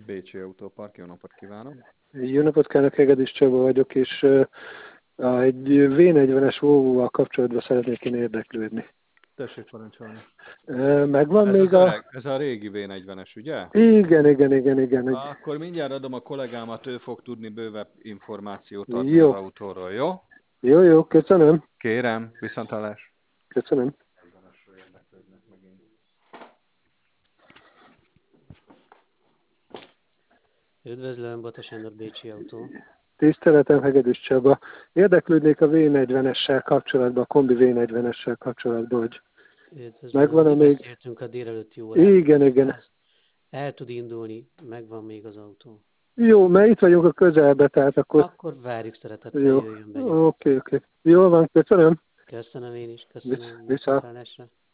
Bécsi Autópark, jó napot kívánok! Jó napot kívánok, Hegedűs Csaba vagyok, és egy V40-es Volvo-val kapcsolatban szeretnék én érdeklődni. Tessék parancsolni. Megvan Ez még az öreg, ez a régi V40-es, ugye? Igen. Akkor mindjárt adom a kollégámat, ő fog tudni bővebb információt adni az Jó, autóról, jó? jó, köszönöm. Kérem, viszonthallás. Köszönöm. Üdvözlöm, Bota Sándor, Bécsi Autó. Tiszteletem, Hegedűs Csaba. Érdeklődnék a V40-essel kapcsolatban, a kombi V40-essel kapcsolatban, hogy Üdvözlöm, megvan-e mi még? beszéltünk a délelőtti órán. Igen. El tud indulni, megvan még az autó. Jó, mert itt vagyunk a közelbe, tehát akkor... Akkor várjuk szeretettel, Jó, jöjjön be. oké. Jól van, köszönöm. Köszönöm én is, köszönöm. Viszont. Viszontlátásra.